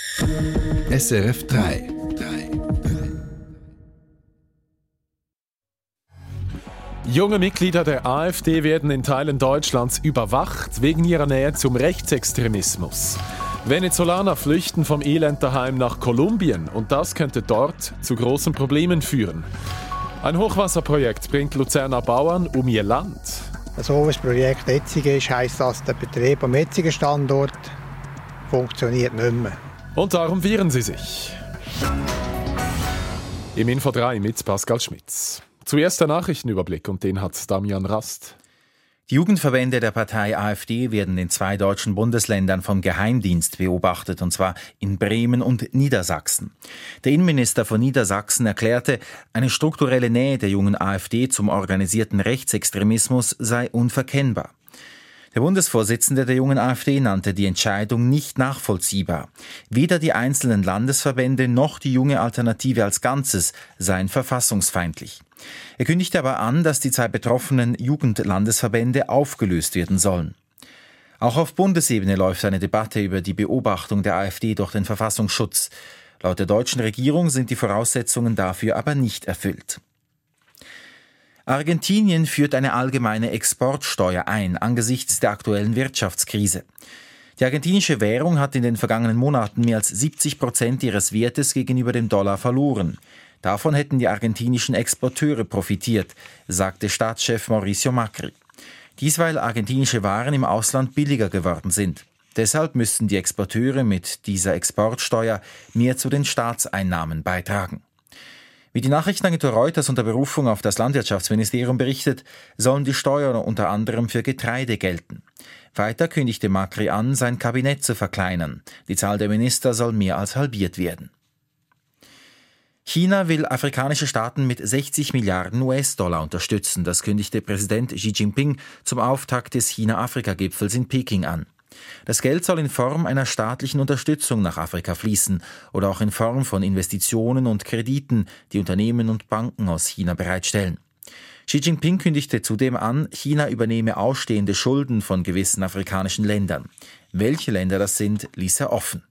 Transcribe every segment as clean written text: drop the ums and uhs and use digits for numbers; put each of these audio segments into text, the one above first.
SRF 3. Junge Mitglieder der AfD werden in Teilen Deutschlands überwacht wegen ihrer Nähe zum Rechtsextremismus. Venezolaner flüchten vom Elend daheim nach Kolumbien und das könnte dort zu großen Problemen führen. Ein Hochwasserprojekt bringt Luzerner Bauern um ihr Land. So wie das Projekt jetzt ist, heisst das, der Betrieb am jetzigen Standort funktioniert nicht mehr. Und darum wehren sie sich. Im Info 3 mit Pascal Schmitz. Zuerst der Nachrichtenüberblick und den hat Damian Rast. Die Jugendverbände der Partei AfD werden in 2 deutschen Bundesländern vom Geheimdienst beobachtet, und zwar in Bremen und Niedersachsen. Der Innenminister von Niedersachsen erklärte, eine strukturelle Nähe der jungen AfD zum organisierten Rechtsextremismus sei unverkennbar. Der Bundesvorsitzende der jungen AfD nannte die Entscheidung nicht nachvollziehbar. Weder die einzelnen Landesverbände noch die junge Alternative als Ganzes seien verfassungsfeindlich. Er kündigte aber an, dass die 2 betroffenen Jugendlandesverbände aufgelöst werden sollen. Auch auf Bundesebene läuft eine Debatte über die Beobachtung der AfD durch den Verfassungsschutz. Laut der deutschen Regierung sind die Voraussetzungen dafür aber nicht erfüllt. Argentinien führt eine allgemeine Exportsteuer ein angesichts der aktuellen Wirtschaftskrise. Die argentinische Währung hat in den vergangenen Monaten mehr als 70% ihres Wertes gegenüber dem Dollar verloren. Davon hätten die argentinischen Exporteure profitiert, sagte Staatschef Mauricio Macri. Dies, weil argentinische Waren im Ausland billiger geworden sind. Deshalb müssten die Exporteure mit dieser Exportsteuer mehr zu den Staatseinnahmen beitragen. Wie die Nachrichtenagentur Reuters unter Berufung auf das Landwirtschaftsministerium berichtet, sollen die Steuern unter anderem für Getreide gelten. Weiter kündigte Macri an, sein Kabinett zu verkleinern. Die Zahl der Minister soll mehr als halbiert werden. China will afrikanische Staaten mit 60 Milliarden US-Dollar unterstützen. Das kündigte Präsident Xi Jinping zum Auftakt des China-Afrika-Gipfels in Peking an. Das Geld soll in Form einer staatlichen Unterstützung nach Afrika fließen oder auch in Form von Investitionen und Krediten, die Unternehmen und Banken aus China bereitstellen. Xi Jinping kündigte zudem an, China übernehme ausstehende Schulden von gewissen afrikanischen Ländern. Welche Länder das sind, ließ er offen.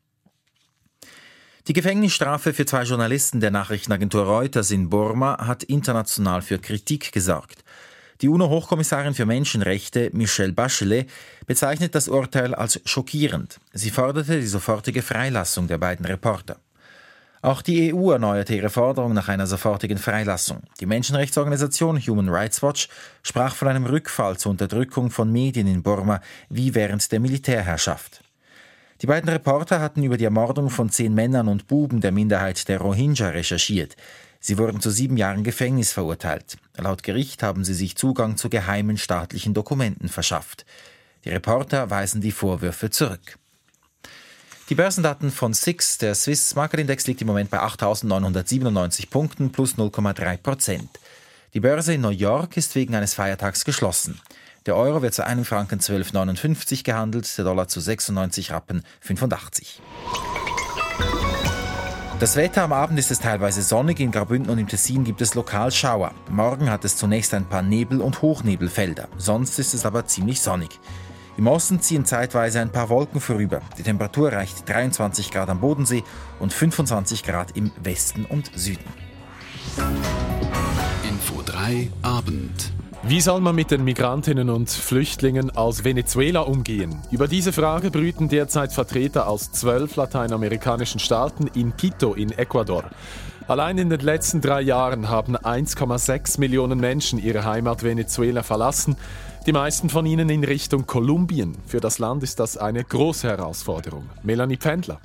Die Gefängnisstrafe für 2 Journalisten der Nachrichtenagentur Reuters in Burma hat international für Kritik gesorgt. Die UNO-Hochkommissarin für Menschenrechte, Michelle Bachelet, bezeichnet das Urteil als schockierend. Sie forderte die sofortige Freilassung der beiden Reporter. Auch die EU erneuerte ihre Forderung nach einer sofortigen Freilassung. Die Menschenrechtsorganisation Human Rights Watch sprach von einem Rückfall zur Unterdrückung von Medien in Burma wie während der Militärherrschaft. Die beiden Reporter hatten über die Ermordung von 10 Männern und Buben der Minderheit der Rohingya recherchiert. Sie wurden zu 7 Jahren Gefängnis verurteilt. Laut Gericht haben sie sich Zugang zu geheimen staatlichen Dokumenten verschafft. Die Reporter weisen die Vorwürfe zurück. Die Börsendaten von SIX, der Swiss Market Index, liegt im Moment bei 8.997 Punkten plus 0,3%. Die Börse in New York ist wegen eines Feiertags geschlossen. Der Euro wird zu einem Franken 12,59 gehandelt, der Dollar zu 96,85 Rappen. Das Wetter: am Abend ist es teilweise sonnig, in Graubünden und im Tessin gibt es lokal Schauer. Morgen hat es zunächst ein paar Nebel- und Hochnebelfelder, sonst ist es aber ziemlich sonnig. Im Osten ziehen zeitweise ein paar Wolken vorüber. Die Temperatur reicht 23 Grad am Bodensee und 25 Grad im Westen und Süden. Info 3 Abend. Wie soll man mit den Migrantinnen und Flüchtlingen aus Venezuela umgehen? Über diese Frage brüten derzeit Vertreter aus 12 lateinamerikanischen Staaten in Quito in Ecuador. Allein in den letzten 3 Jahren haben 1,6 Millionen Menschen ihre Heimat Venezuela verlassen, die meisten von ihnen in Richtung Kolumbien. Für das Land ist das eine große Herausforderung. Melanie Pfändler.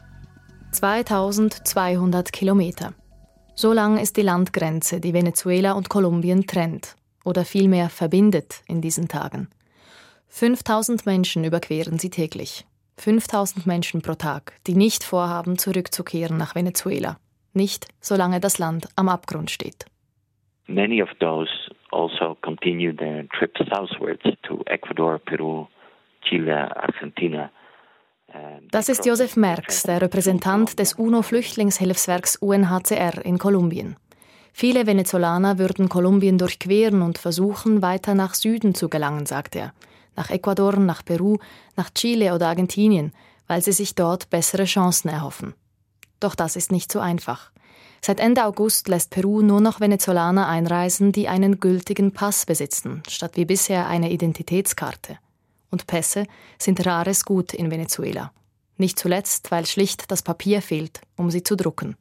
2200 Kilometer. So lang ist die Landgrenze, die Venezuela und Kolumbien trennt. Oder vielmehr verbindet in diesen Tagen. 5000 Menschen überqueren sie täglich. 5000 Menschen pro Tag, die nicht vorhaben, zurückzukehren nach Venezuela. Nicht, solange das Land am Abgrund steht. Many of those also continue their trip southwards to Ecuador, Peru, Chile, Argentina. Das ist Josef Merx, der Repräsentant des UNO-Flüchtlingshilfswerks UNHCR in Kolumbien. Viele Venezolaner würden Kolumbien durchqueren und versuchen, weiter nach Süden zu gelangen, sagt er. Nach Ecuador, nach Peru, nach Chile oder Argentinien, weil sie sich dort bessere Chancen erhoffen. Doch das ist nicht so einfach. Seit Ende August lässt Peru nur noch Venezolaner einreisen, die einen gültigen Pass besitzen, statt wie bisher eine Identitätskarte. Und Pässe sind rares Gut in Venezuela. Nicht zuletzt, weil schlicht das Papier fehlt, um sie zu drucken.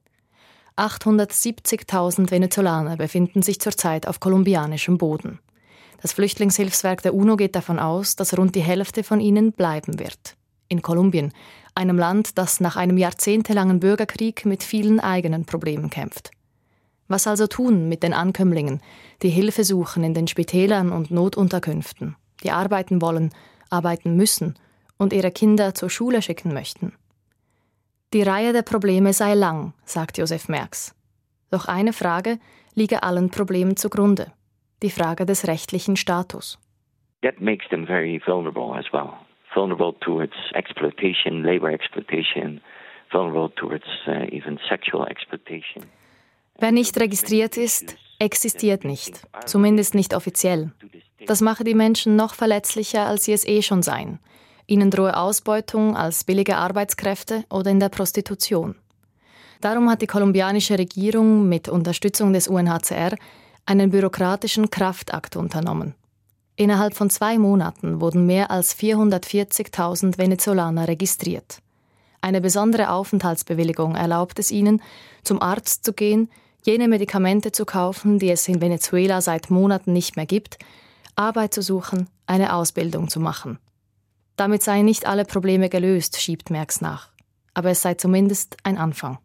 870.000 Venezolaner befinden sich zurzeit auf kolumbianischem Boden. Das Flüchtlingshilfswerk der UNO geht davon aus, dass rund die Hälfte von ihnen bleiben wird. In Kolumbien, einem Land, das nach einem jahrzehntelangen Bürgerkrieg mit vielen eigenen Problemen kämpft. Was also tun mit den Ankömmlingen, die Hilfe suchen in den Spitälern und Notunterkünften, die arbeiten wollen, arbeiten müssen und ihre Kinder zur Schule schicken möchten? Die Reihe der Probleme sei lang, sagt Josef Merx. Doch eine Frage liege allen Problemen zugrunde: die Frage des rechtlichen Status. That makes them very vulnerable as well. Vulnerable towards exploitation, labor exploitation, vulnerable towards even sexual exploitation. Wer nicht registriert ist, existiert nicht, zumindest nicht offiziell. Das mache die Menschen noch verletzlicher, als sie es schon seien. Ihnen drohe Ausbeutung als billige Arbeitskräfte oder in der Prostitution. Darum hat die kolumbianische Regierung mit Unterstützung des UNHCR einen bürokratischen Kraftakt unternommen. Innerhalb von 2 Monaten wurden mehr als 440.000 Venezolaner registriert. Eine besondere Aufenthaltsbewilligung erlaubt es ihnen, zum Arzt zu gehen, jene Medikamente zu kaufen, die es in Venezuela seit Monaten nicht mehr gibt, Arbeit zu suchen, eine Ausbildung zu machen. Damit seien nicht alle Probleme gelöst, schiebt Merx nach. Aber es sei zumindest ein Anfang.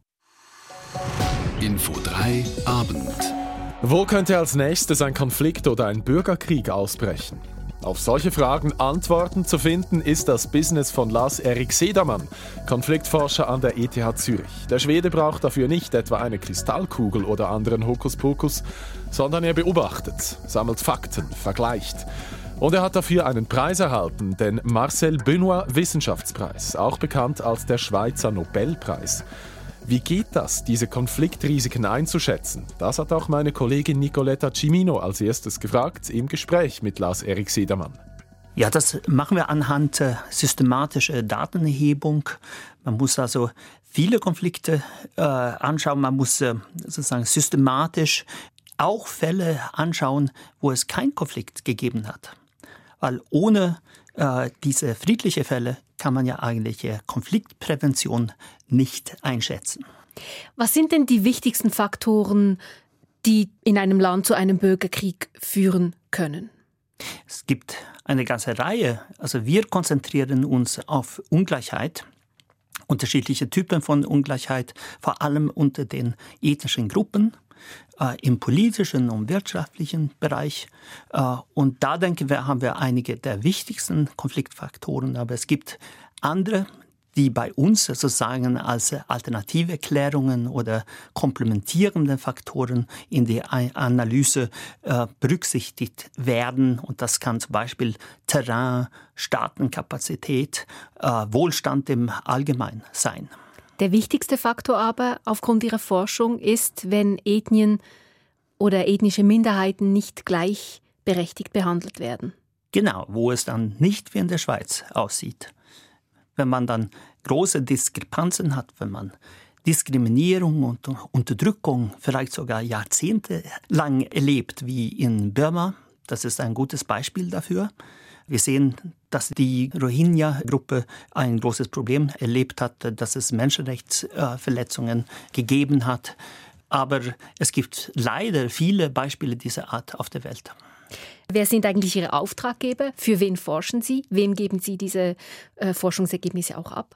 Info 3 Abend. Wo könnte als nächstes ein Konflikt oder ein Bürgerkrieg ausbrechen? Auf solche Fragen Antworten zu finden, ist das Business von Lars-Erik Sedermann, Konfliktforscher an der ETH Zürich. Der Schwede braucht dafür nicht etwa eine Kristallkugel oder anderen Hokuspokus, sondern er beobachtet, sammelt Fakten, vergleicht. Und er hat dafür einen Preis erhalten, den Marcel Benoit Wissenschaftspreis, auch bekannt als der Schweizer Nobelpreis. Wie geht das, diese Konfliktrisiken einzuschätzen? Das hat auch meine Kollegin Nicoletta Cimino als erstes gefragt im Gespräch mit Lars-Erik Sedermann. Ja, das machen wir anhand systematischer Datenerhebung. Man muss also viele Konflikte anschauen. Man muss sozusagen systematisch auch Fälle anschauen, wo es keinen Konflikt gegeben hat. Weil ohne diese friedlichen Fälle kann man ja eigentlich Konfliktprävention nicht einschätzen. Was sind denn die wichtigsten Faktoren, die in einem Land zu einem Bürgerkrieg führen können? Es gibt eine ganze Reihe. Also wir konzentrieren uns auf Ungleichheit, unterschiedliche Typen von Ungleichheit, vor allem unter den ethnischen Gruppen, im politischen und wirtschaftlichen Bereich. Und da denken wir, haben wir einige der wichtigsten Konfliktfaktoren. Aber es gibt andere, die bei uns sozusagen als alternative Klärungen oder komplementierende Faktoren in die Analyse berücksichtigt werden. Und das kann zum Beispiel Terrain, Staatenkapazität, Wohlstand im Allgemeinen sein. Der wichtigste Faktor aber aufgrund Ihrer Forschung ist, wenn Ethnien oder ethnische Minderheiten nicht gleichberechtigt behandelt werden. Genau, wo es dann nicht wie in der Schweiz aussieht. Wenn man dann große Diskrepanzen hat, wenn man Diskriminierung und Unterdrückung vielleicht sogar jahrzehntelang erlebt, wie in Burma, das ist ein gutes Beispiel dafür. Wir sehen, dass die Rohingya-Gruppe ein großes Problem erlebt hat, dass es Menschenrechtsverletzungen gegeben hat. Aber es gibt leider viele Beispiele dieser Art auf der Welt. Wer sind eigentlich Ihre Auftraggeber? Für wen forschen Sie? Wem geben Sie diese Forschungsergebnisse auch ab?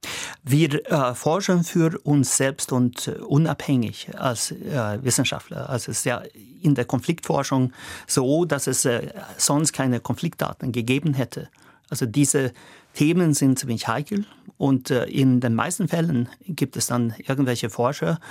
Wir forschen für uns selbst und unabhängig als Wissenschaftler. Also es ist ja in der Konfliktforschung so, dass es sonst keine Konfliktdaten gegeben hätte. Also diese Themen sind ziemlich heikel und in den meisten Fällen gibt es dann irgendwelche Forscher,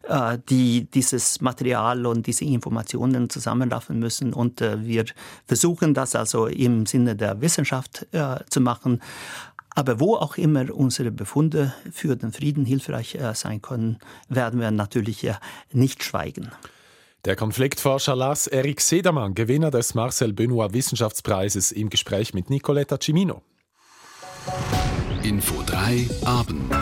die dieses Material und diese Informationen zusammenraffen müssen und wir versuchen das also im Sinne der Wissenschaft zu machen. Aber wo auch immer unsere Befunde für den Frieden hilfreich sein können, werden wir natürlich nicht schweigen. Der Konfliktforscher Lars-Erik Sedermann, Gewinner des Marcel Benoit Wissenschaftspreises, im Gespräch mit Nicoletta Cimino. Info 3 Abend.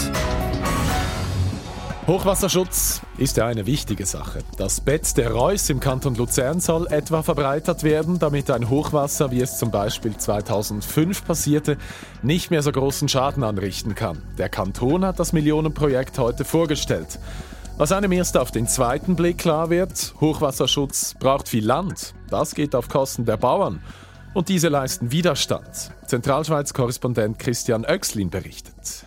Hochwasserschutz ist ja eine wichtige Sache. Das Bett der Reuss im Kanton Luzern soll etwa verbreitert werden, damit ein Hochwasser, wie es zum Beispiel 2005 passierte, nicht mehr so großen Schaden anrichten kann. Der Kanton hat das Millionenprojekt heute vorgestellt. Was einem erst auf den zweiten Blick klar wird, Hochwasserschutz braucht viel Land. Das geht auf Kosten der Bauern. Und diese leisten Widerstand. Zentralschweiz-Korrespondent Christian Oechslin berichtet.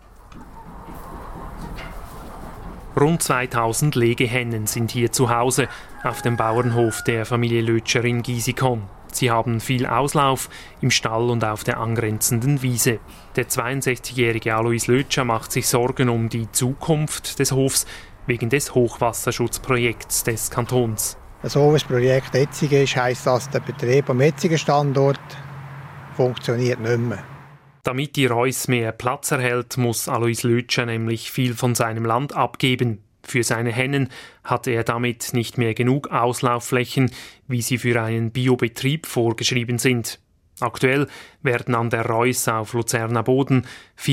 Rund 2000 Legehennen sind hier zu Hause auf dem Bauernhof der Familie Lötscher in Gisikon. Sie haben viel Auslauf im Stall und auf der angrenzenden Wiese. Der 62-jährige Alois Lötscher macht sich Sorgen um die Zukunft des Hofs wegen des Hochwasserschutzprojekts des Kantons. So wie das Projekt jetzt ist, heisst das, der Betrieb am jetzigen Standort funktioniert nicht mehr. Damit die Reuss mehr Platz erhält, muss Alois Lötscher nämlich viel von seinem Land abgeben. Für seine Hennen hat er damit nicht mehr genug Auslaufflächen, wie sie für einen Biobetrieb vorgeschrieben sind. Aktuell werden an der Reuss auf Luzerner Boden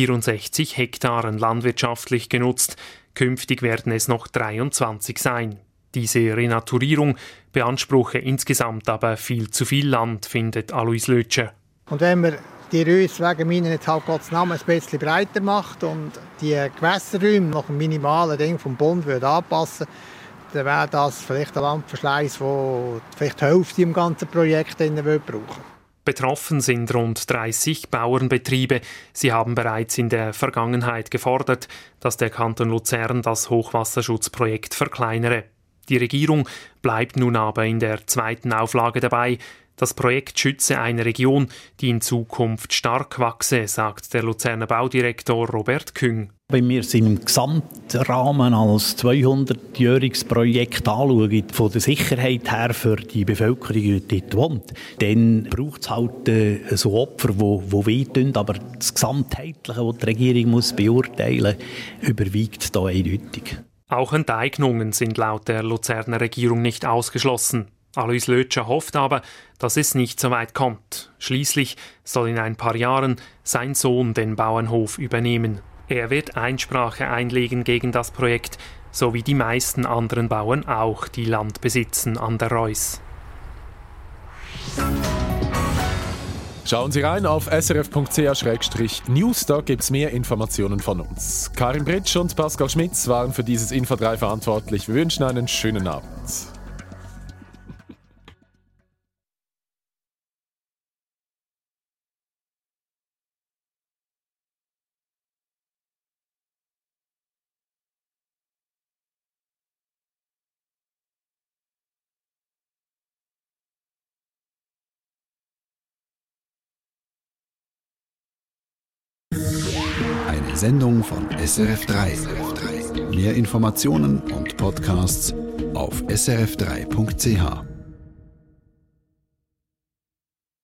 64 Hektaren landwirtschaftlich genutzt. Künftig werden es noch 23 sein. Diese Renaturierung beanspruche insgesamt aber viel zu viel Land, findet Alois Lötscher. Und wenn man die Reuss wegen meinen jetzt halt Gottes Namen ein bisschen breiter macht und die Gewässerräume nach dem minimalen Ding vom Bund anpassen, dann wäre das vielleicht ein Landverschleiß, der vielleicht die Hälfte im ganzen Projekt brauchen. Betroffen sind rund 30 Bauernbetriebe. Sie haben bereits in der Vergangenheit gefordert, dass der Kanton Luzern das Hochwasserschutzprojekt verkleinere. Die Regierung bleibt nun aber in der zweiten Auflage dabei. Das Projekt schütze eine Region, die in Zukunft stark wachse, sagt der Luzerner Baudirektor Robert Küng. Wenn wir es im Gesamtrahmen als 200-jähriges Projekt anschauen, von der Sicherheit her für die Bevölkerung, die dort wohnt, dann braucht es halt so Opfer, die wehtun, aber das Gesamtheitliche, das die Regierung muss beurteilen muss, überwiegt da eindeutig. Auch Enteignungen sind laut der Luzerner Regierung nicht ausgeschlossen. Alois Lötscher hofft aber, dass es nicht so weit kommt. Schließlich soll in ein paar Jahren sein Sohn den Bauernhof übernehmen. Er wird Einsprache einlegen gegen das Projekt, so wie die meisten anderen Bauern auch, die Land besitzen an der Reuss. Schauen Sie rein auf srf.ch/news, da gibt es mehr Informationen von uns. Karin Britsch und Pascal Schmitz waren für dieses Info 3 verantwortlich. Wir wünschen einen schönen Abend. Eine Sendung von SRF 3. Mehr Informationen und Podcasts auf srf3.ch.